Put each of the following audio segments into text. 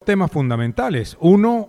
temas fundamentales. Uno,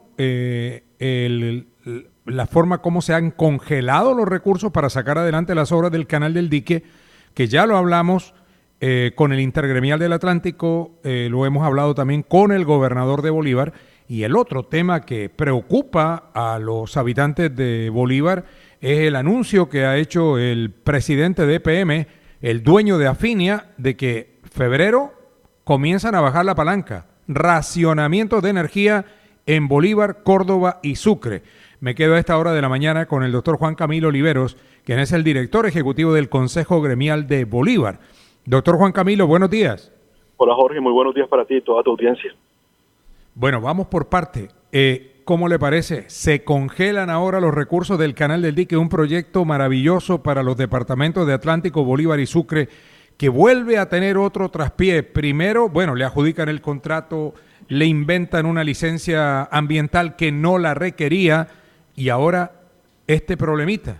la forma como se han congelado los recursos para sacar adelante las obras del Canal del Dique, que ya lo hablamos con el Intergremial del Atlántico, lo hemos hablado también con el gobernador de Bolívar, y el otro tema que preocupa a los habitantes de Bolívar es el anuncio que ha hecho el presidente de EPM, el dueño de Afinia, de que febrero comienzan a bajar la palanca. Racionamiento de energía en Bolívar, Córdoba y Sucre. Me quedo a esta hora de la mañana con el doctor Juan Camilo Oliveros, quien es el director ejecutivo del Consejo Gremial de Bolívar. Doctor Juan Camilo, buenos días. Hola Jorge, muy buenos días para ti y toda tu audiencia. Bueno, vamos por parte. ¿Cómo le parece? Se congelan ahora los recursos del Canal del Dique, un proyecto maravilloso para los departamentos de Atlántico, Bolívar y Sucre, que vuelve a tener otro traspié. Primero, bueno, le adjudican el contrato, le inventan una licencia ambiental que no la requería y ahora este problemita.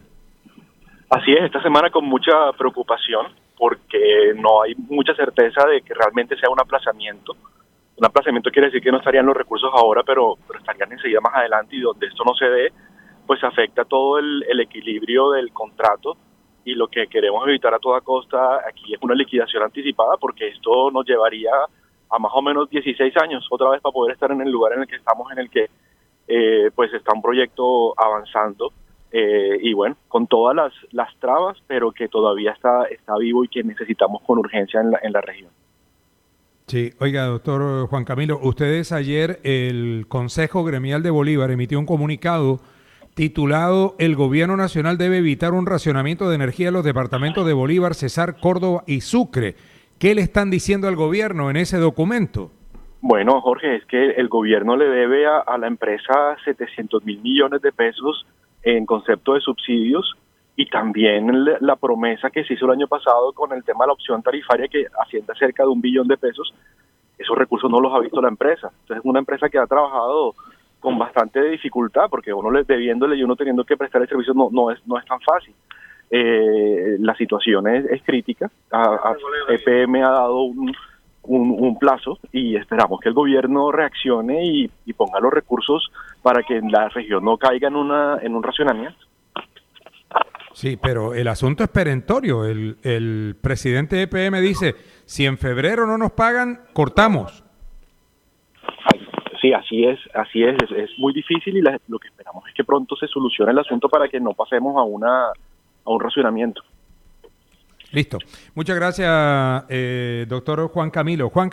Así es, esta semana con mucha preocupación porque no hay mucha certeza de que realmente sea un aplazamiento. Un aplazamiento quiere decir que no estarían los recursos ahora, pero estarían enseguida más adelante, y donde esto no se dé, pues afecta todo el equilibrio del contrato. Y lo que queremos evitar a toda costa aquí es una liquidación anticipada, porque esto nos llevaría a más o menos 16 años otra vez para poder estar en el lugar en el que estamos, en el que pues está un proyecto avanzando y bueno, con todas las trabas, pero que todavía está vivo y que necesitamos con urgencia en la región. Sí, oiga, doctor Juan Camilo, ustedes ayer, el Consejo Gremial de Bolívar emitió un comunicado titulado "El Gobierno Nacional debe evitar un racionamiento de energía en los departamentos de Bolívar, Cesar, Córdoba y Sucre". ¿Qué le están diciendo al gobierno en ese documento? Bueno, Jorge, es que el gobierno le debe a la empresa 700.000 millones de pesos en concepto de subsidios, y también la promesa que se hizo el año pasado con el tema de la opción tarifaria, que asciende a cerca de 1 billón de pesos. Esos recursos no los ha visto la empresa. Entonces es una empresa que ha trabajado con bastante dificultad, porque uno debiéndole y uno teniendo que prestar el servicio no es tan fácil. La situación es crítica. EPM ha dado un plazo y esperamos que el gobierno reaccione y ponga los recursos para que la región no caiga en un racionamiento. Sí, pero el asunto es perentorio. El presidente de EPM dice, si en febrero no nos pagan, cortamos. Sí, así es muy difícil, y lo que esperamos es que pronto se solucione el asunto para que no pasemos a un racionamiento. Listo. Muchas gracias, doctor Juan Camilo.